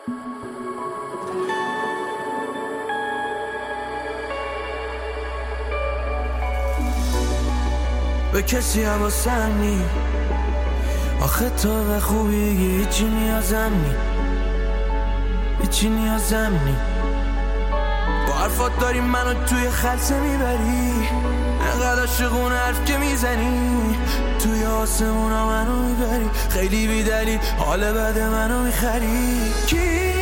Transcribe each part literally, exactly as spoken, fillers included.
به کسی حواسم نی، آخه تو به خوبی هیچی نیازم نی، هیچی نیازم نی. با حرفات داری منو توی خلسه میبری، انقدر عاشقون حرف که میزنی، توی آسمونا منو میبری، خیلی بیدلی حال بد منو میخری. کی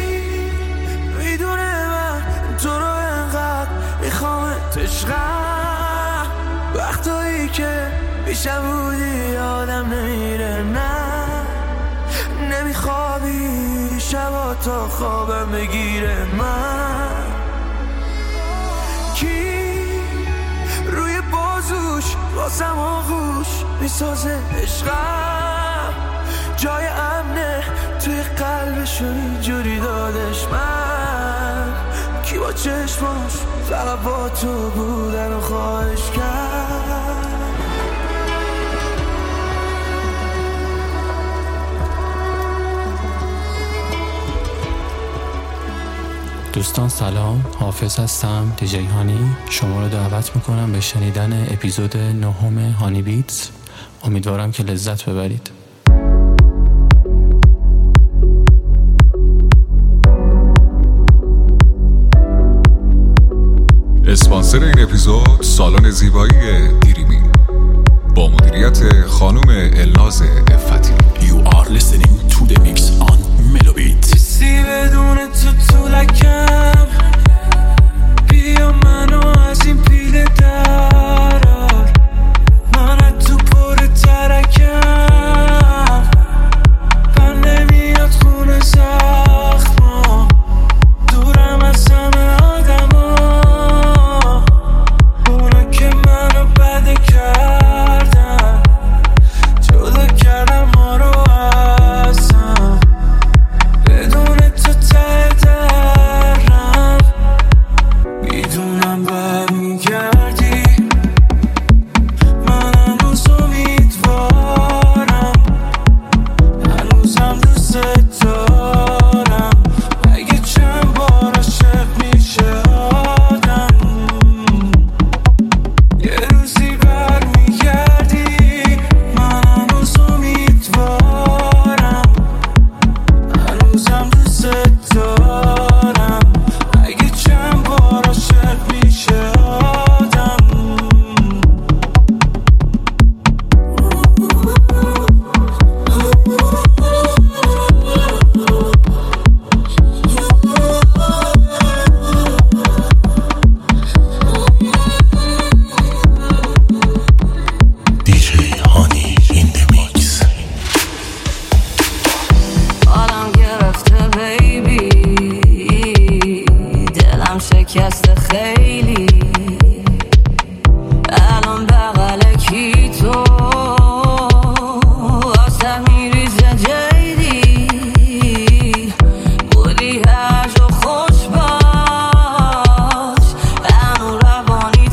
میدونه من تو رو انقدر میخوامت عشقم، وقتایی که پیشم بودی آدم نمیره، نه نمیخوابی شبا تا خوابم بگیره. من کی روی بازوش واسم آغوش میسازه عشقم، جای امنه توی قلبشو اینجوری دادش. من کی با چشماش فقط با تو بودن و خواهش کرد. دوستان سلام، حافظ هستم، دیجی هانی. شما رو دعوت میکنم به شنیدن اپیزود نهم هانی بیتس. امیدوارم که لذت ببرید. اسپانسر این اپیزود سالن زیبایی دیریمی با مدیریت خانم الناز افتی. You are listening to the mix on Melobit. کسی بدون تو تو لکم، بیا منو از این پیله درار، من تو پر ترکم، پر نمیاد خونه زخما، دورم از همه آدما، اونا که منو بده کردن، جدا کردم ما رو ازم، بدون تو ته درم، میدونم برمیگردی، من هنوز امیدوارم، هنوزم دوست دارم، اگه چند بار عاشق میشه آدم، یه روزی برمیگردی، من هنوز امیدوارم، هنوزم دوست دارم، اگه چند بار عاشق میشه آدم. دیجی هانی in the mix. حالم گرفته بیبی، دلم شکسته خیلی، الان بغل کی تو واسه میریزه جیدی، بودی هرج و خوش باش، هنو روانی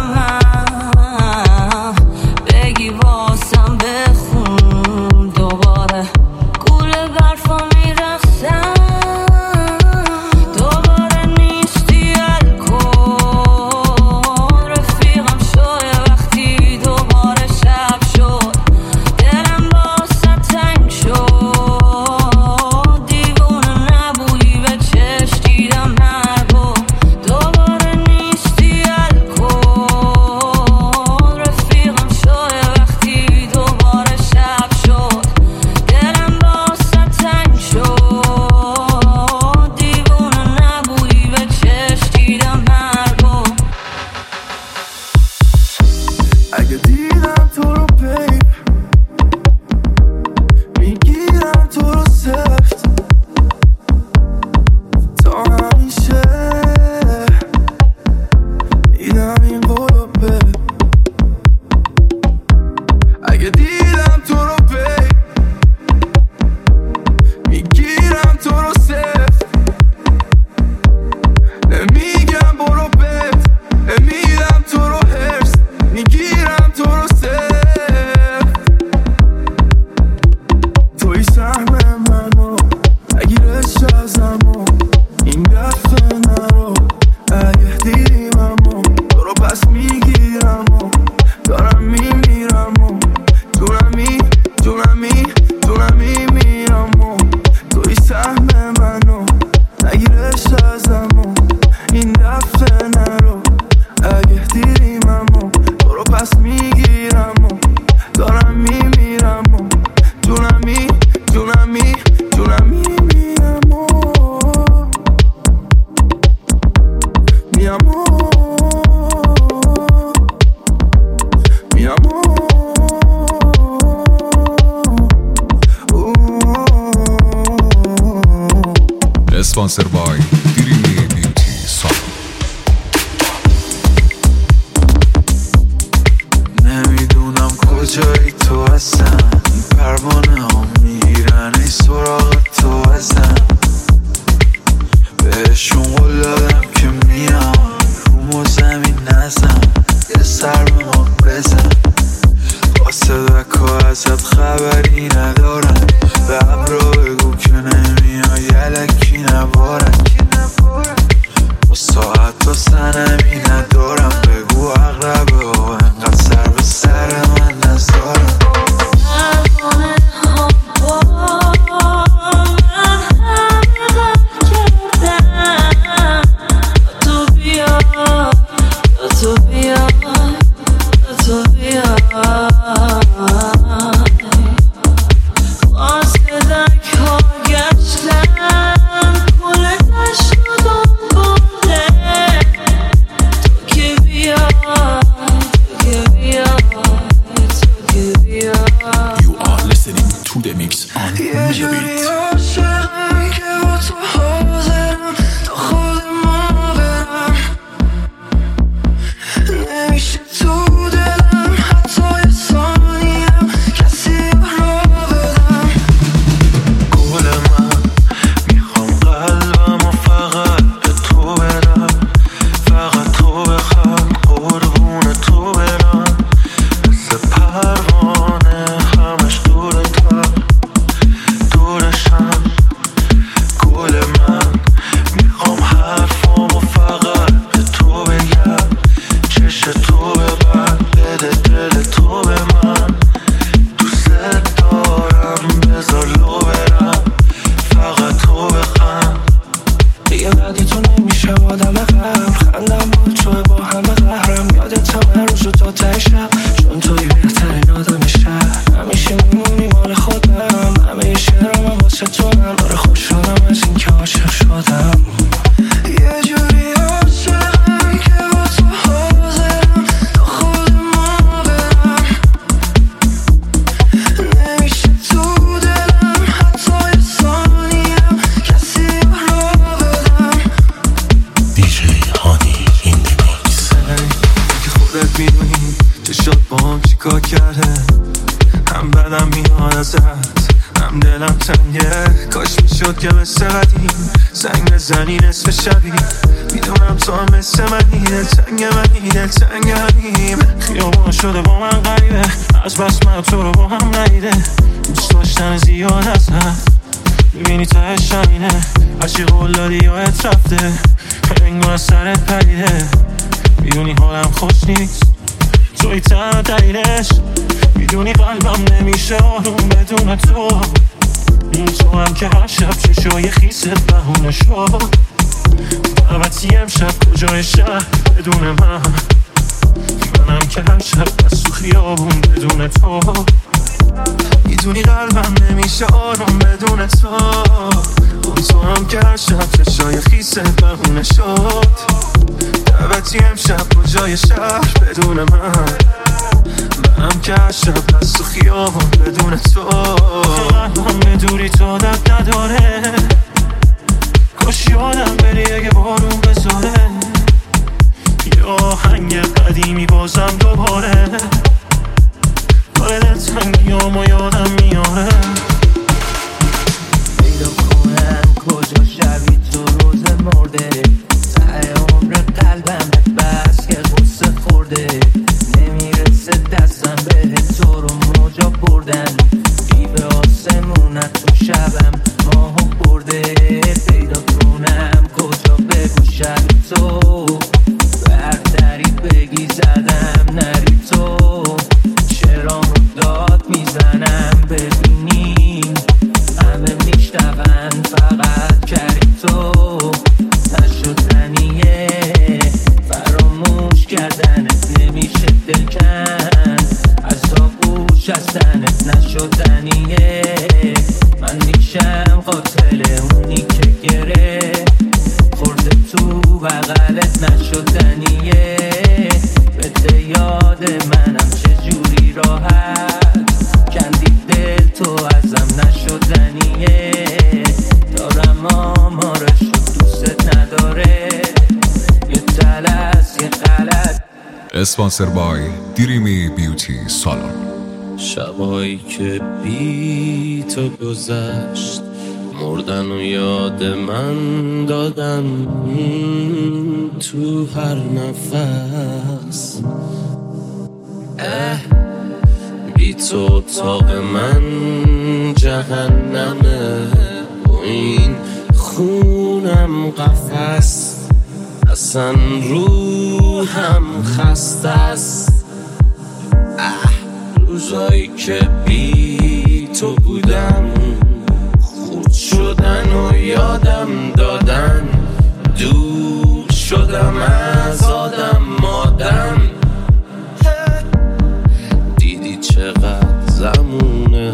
تمام، بگی واسم بخون دوباره، گول برفا میرخسم، دوباره نیستی الکل، اسپانسر بای دریمی بیوتی سالون. نمیدونم کجایی تو هستم، این پروانه ها میرن ای سراغ تو ازم. بهشون قول دادم که میام رومو زمین نزم، یه سر به ما بزن. قاصدک ها ازت خبری ندارن، به ابرا بگو که نمیای یلکی نبارن. با ساعت تا سنمی ندارم، بگو اقربه ها انقدر سر به سر من نزارم. زنی نصف شبی میدونم تو هم مثل منی، دلتنگ منی دلتنگ همیم. خیابون شده با من غریبه، از بس من تو رو با هم ندیده. دوست داشتن زیاد ازت میبینی تهش همینه، هرچی قول دادی یادت رفته، انگار از سرت پریده. میدونی حالم خوش نیست، توی تنها دلیلش. میدونی قلبم نمیشه آروم بدون تو. تو هم که هر شب چشای خیست بهونه شد. دعوتی امشب کجای شهر بدون من، منم که هر شب بس تو خیابون بدون تو. میدونی قلبم نمیشه آروم بدون تو. تو هم که هر شب چشای خیست بهونه شد. دعوتی امشب کجای شهر بدون من، منم که هر شب بس تو خیابون بدون تو. قلبم به دوری تو دب نداره، کاش یادم بری اگه بارون بذاره. یه آهنگ قدیمی بازم دوباره، داره دلتنگیام و یادم میاره. پیدا کنم کجا شبی تو روز مرده، ته عمر قلبم بس که غصه خورده. نمیرسه دستم به تو رو موجا بردن، بیبه آسمونت تو شبم ماهو برده. پیدا کنم کجا بگو شبی تو، برداری بگی زدم نری تو. شرام رو داد میزنم ببینی، همه میشنون فقط کری تو. نشدنیه فراموش کردنت، نمیشه دل کن از آغوش هستنت. نشدنیه من میشم قاتل اونی که گره خورده تو بغلت. نشدنیه بده یاد منم چجوری راحت کندی دل تو ازم. نشدنیه دارم آمارش اسپانسر بای دریمی بیوتی سالن. شبایی که بی تو گذشت مردن و یاد من دادن تو هر نفس. اه بی تو اتاق من جهنمه و این خونم قفس. اصلا روحم خسته است. اه روزایی که بی تو بودم خود شدن و یادم دادن. دور شدم از آدم مادم. دیدی چقدر زمونه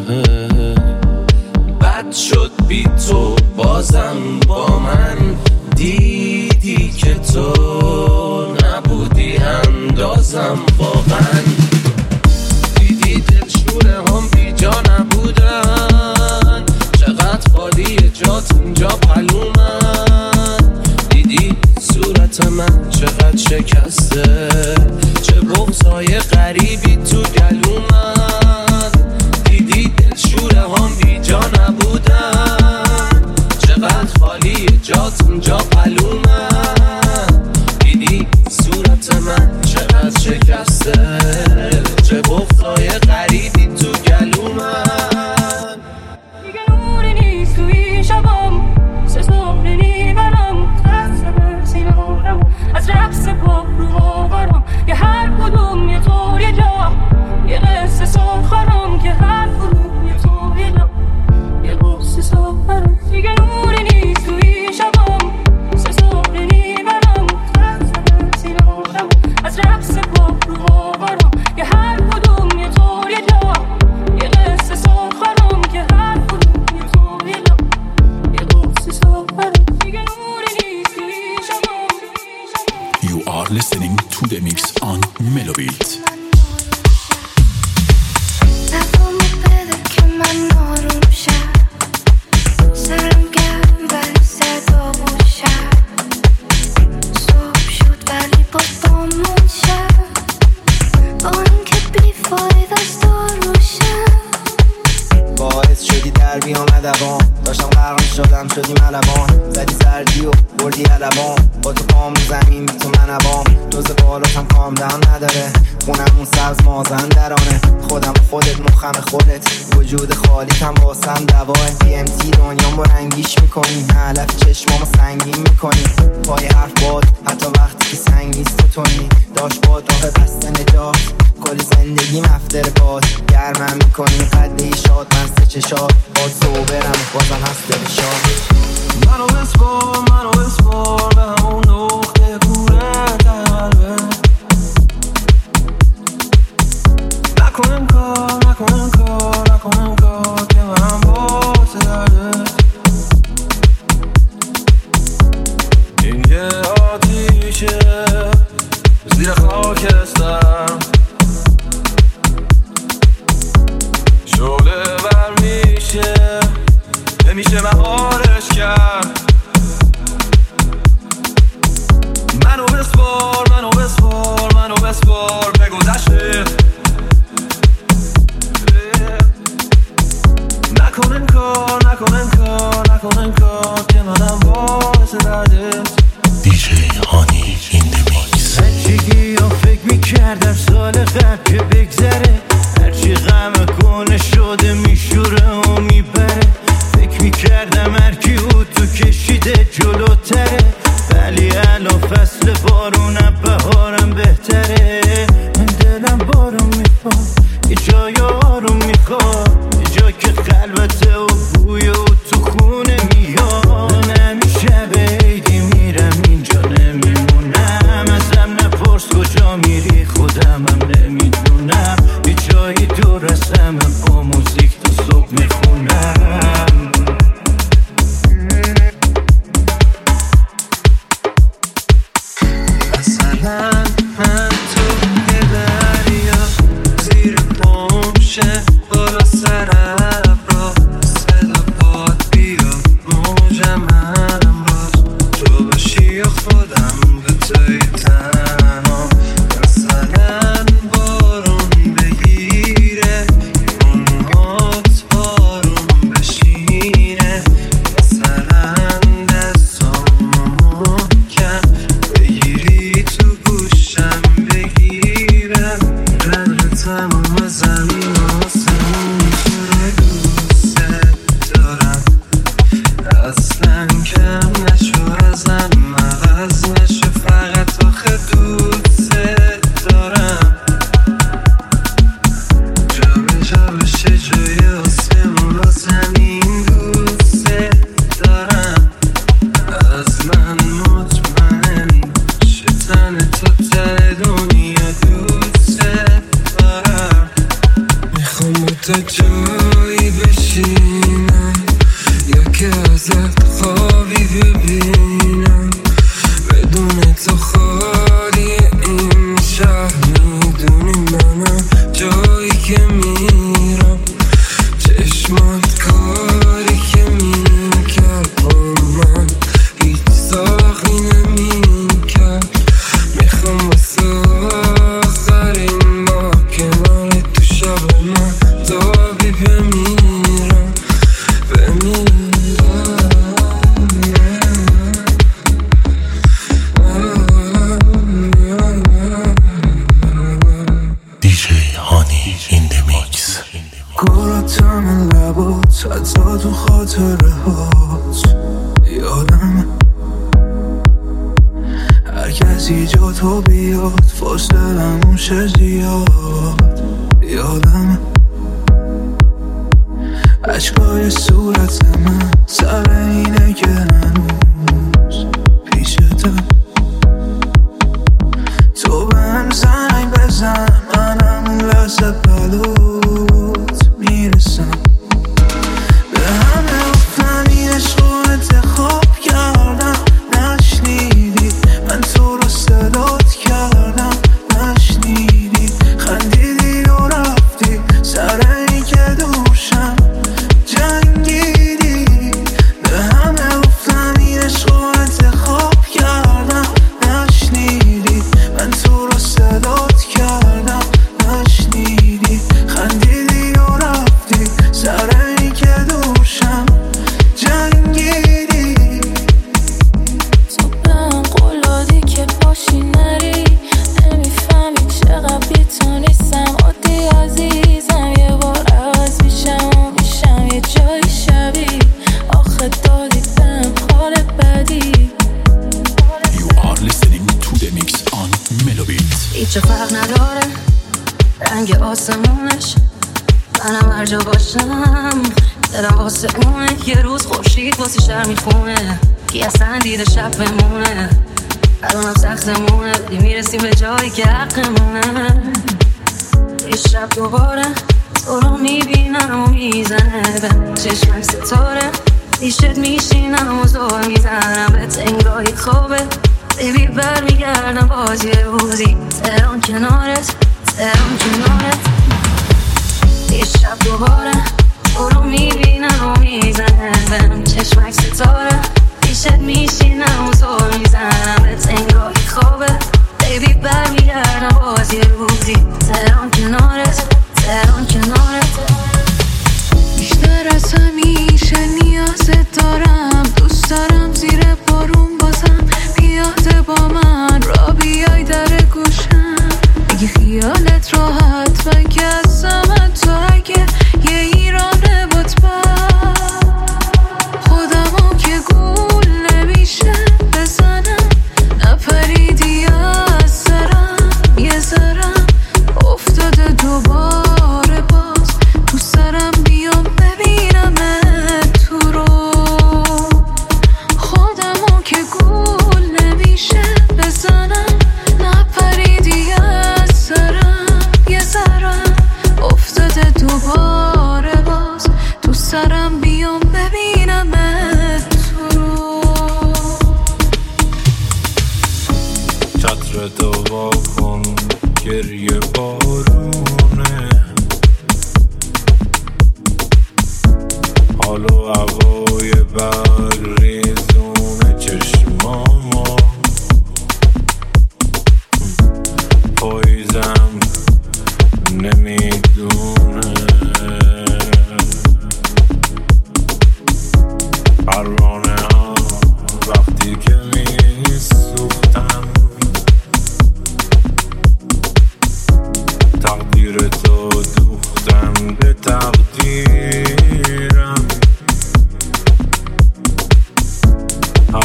بد شد بی تو بازم با من. دیدی که تو نبودی اندازم واقعا. دیدی دلشوره هم بی جا نبودن. چقدر خالی جات اونجا پلومن. دیدی صورت من چقدر شکسته. چه بغضای غریبی تو گلومن. دیدی دلشوره هم بی جا نبودن. چقدر خالی جات اونجا پلومن. دیدی صورت من چقدر شکسته. چه بغضای غریبی تو گلومن. دیگه نوری نیست توی شبام. سه صبح نیبرم ترسم سینه هارم. از رقص پا رو آورم یه هر کدوم یه طور یه جا. یه قصه ساخرم که هر کدوم یه طور یه جا. یه قصه ساخرم. دیگه نوری نیست توی شبام. سه صبح نیبرم ترسم سینه هارم. از رقص پا رو آورم یه هر کدوم یه طور یه جا. یه قصه ساخرم که هر کدوم یه طور یه جا. یه قصه ساخرم. دیگه نوری نیست توی شبام. You are listening to the mix on Melobit. نفهمی بده که من آروم شم. سرم گرم ولی صدا بوشم. صبح شد ولی باز بامون شم. با اینکه بی فاید از داروشم. باعث شدی در بیام ادبان. داشتم غرق شدم شدی ملبان. زدی سردی و بردی علبان. با تو پام رو زمین بی تو منبام. دوز بالاتم کام دهم نداره. خونمون سبز مازن درانه. خودم و خودت مخم خودت. وجود خالیتم واسم دواه. دی ام تی دنیام با رنگیش میکنی. علف چشمامو سنگین میکنی. پای حرف باد حتی وقتی که سنگ نیست تو تونی. داشت باد راه بسته نجات. کل زندگی مفتر باد. گرمم میکنی قده شاد من سه چشاد. باد صوبرم بازم هست دل شاد. منو بسپار منو بسپار به همون نقطه کوره قلبه. نکنم کار نکنم کار نکنم کار که من باعث درده. این یه آتیشه زیر خاکستر. شعله بر میشه نمیشه مهارش کرد. منو بسپار منو بسپار منو بسپار به گذشته. نکنن کار نکنن کار نکنن کار که منم باعث دردت. دیجی هانی این دمیکس. بچگی ها فکر میکردم سال قبل که بگذره. هرچی غم کنه شده میشوره و میبره. فکر میکردم هرکی او تو کشیده جلوتره. ولی الان فصل بارونم بهارم بهتره. من دلم بارون میخواد یه جای آروم میخواد. یه جا که خلوته و بوی و تو خونه میاد. نمیشه بیدی میرم اینجا نمیمونم. ازم نپرس کجا میری خودم هم نمیدونم. یه جایی دور ازم با موزیک تا صبح میخونم. مثلا من تو اصلا کم نشو ازم عوض نشو فقط آخه دوست دارم جا به جا بشه جای آسمون و زمین دوست دارم از من مطمئن شتن تو تر دنیا دوست دارم میخوام تا جایی بشینم یا که ازت خوابی ببینم بدون تو خالی این شهر میدونی منم جایی که میرم چشمات کاری که میکرد با من هیچ ساخی نمیکرد میخوام واسه آخرین با کنار تو شب من تابی بمیرم بمیرم دیجی هانی این دی میکس. گلاتم لبات حتی تو خاطره هات یادم هر کسی جا تو بیاد فاصلمون شه زیاد یادم عشقای صورت من سر اینه که هنوز پیشتم تو به هم زنگ بزن منم لحظه بلوت میرسم به همه گفتم این عشق رو انتخاب کردم نشنیدی من تو رو صدات کردم نشنیدی خندیدی و رفتی سر این که دوشم جنگیدی به همه گفتم این عشق رو انتخاب کردم نشنیدی من تو رو صدات کردم نشنیدی خندیدی و رفتی سر این که دوشم جنگیدی تو به هم قول دادی که باشی نری نمیفهمی چقدر بی تو نیستم عادی عزیزم یه بار عوض میشم و میشم یه جای شبیه آخه دادی بهم حال بدی. You are listening to the mix on Melobeat. هیچ فرق نداره رنگ آسمونش منم هر جا باشم دلم واسه اونه یه روز خورشید واسه شهر میخونه کی اصلا دیده شب بمونه الانم سختمونه ولی میرسیم به جایی که حقمونه یه شب دوباره تو رو میبینم و میزنه به چشمم ستاره پیشت میشینم و زور میزنم بهت انگاهی خوابه بیبی بر میگردم باز یه روزی تهران کنارت تهران کنارت یه شب دوباره تو رو میبینم و میزنه بهم چشمک ستاره پیشت میشینم و زور میزنم بهت انگاهی خوابه بیبی بر میگردم باز یه روزی تهران کنارت تهران کنارت بیشتر از همیشه نیازت دارم دوست دارم زیر بارون بازم بیاده با من را بیای در گوشم اگه خیالت راحت من که ازم تو اگه یه ایران بود با خودمو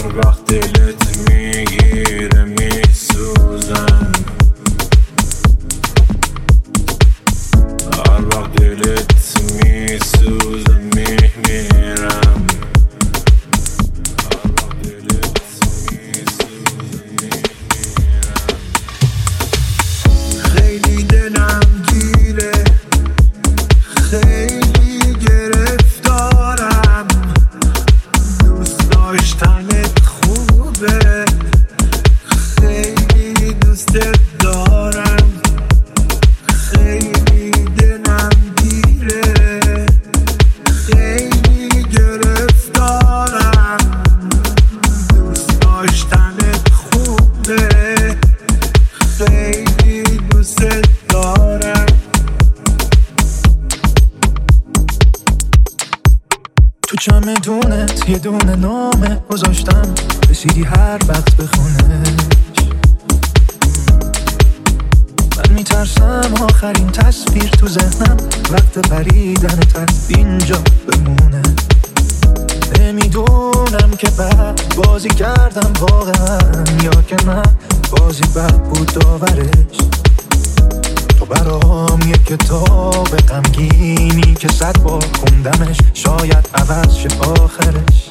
هر وقت دلت میگیره میسوزم، هر وقت دلت میسوزه میمیرم، هر وقت دلت میسوزه میمیرم. خیلی دلم گیره، خیلی گرفتارم، دوست داشتنت خوبه، خیلی دوستت دارم، خیلی دلم گیره، خیلی گرفتارم، دوست داشتنت خوبه، خیلی دوستت دارم. تو چمدونت یه دونه نامه گذاشتم، رسیدی هر وقت بخونش. من میترسم آخرین تصویر تو ذهنم وقت پریدنت از اینجا بمونه. نمیدونم که بعد بازی کردم واقعا یا که نه بازی بد بود داورش. تو برام یه کتاب غمگینی که صد بار خوندمش، شاید عوض شه آخرش.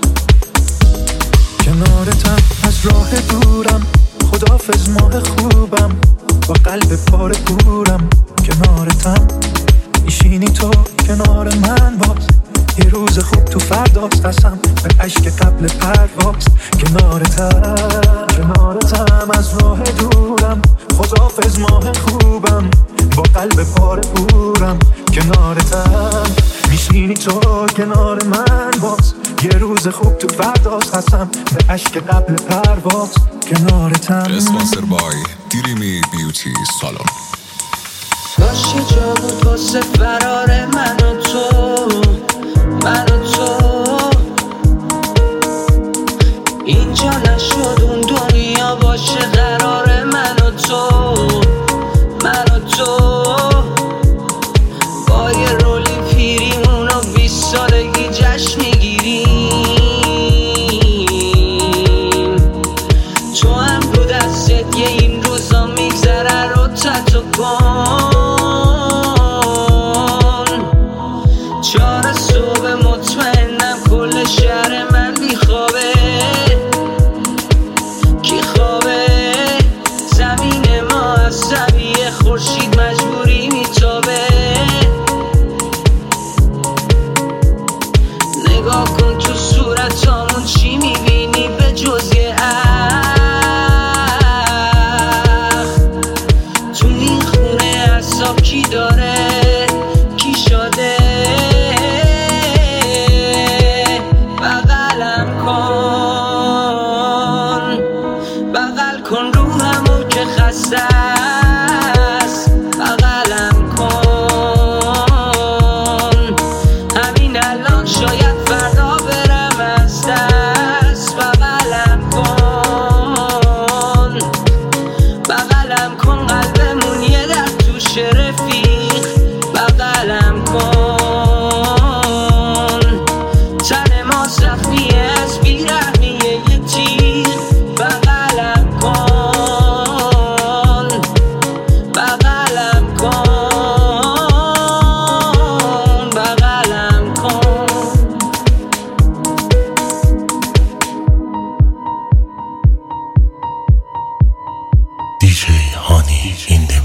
کنارتم از راه دورم، خدافظ ماه خوبم، با قلب پاره پورم. کنارتم میشینی تو کنار من، باز یه روز خوب تو فرداست، قسم به عشق قبل پرواز. کنارتم کنارتم از راه دورم، خدافظ ماه خوبم، با قلب پاره پورم. کنارتم میشینی تو کنار من، باز یه روز خوب تو فرداست، قسم به عشق قبل پرواز. کنارتم. اسپانسر بای دیریمی بیوتی سالن. کاش یه جا بود واسه فرار من و تو، من و تو. اینجا نشد اون دنیا باشه قرار من و تو، من و تو. با یه رولی پیریمون و بیست سالگی جشن میگیریم. تو هم رو دستت یه این روزا میگذره رو تتو کن. چهار صبح مطمئنم کل شهر من بیخوابه. کی خوابه؟ زمین ما از سویه خورشید مجبوری میتابه. نگاه کن تو صورتامون چی میبینی به جز یه اخ. تو این خونه عصاب کی داره، کی شاده. بغلم کن، بغل کن روحمو که خسته است. بغلم کن، همین الان شاید فردا برم از دست. بغلم کن، بغلم کن، قلبمون یه در توش رفیق. بغلم کن، تن ما زخمیه از بیرحمیه یه تیر. بغلم کن، بغلم کن، بغلم کن. دیجی هانی این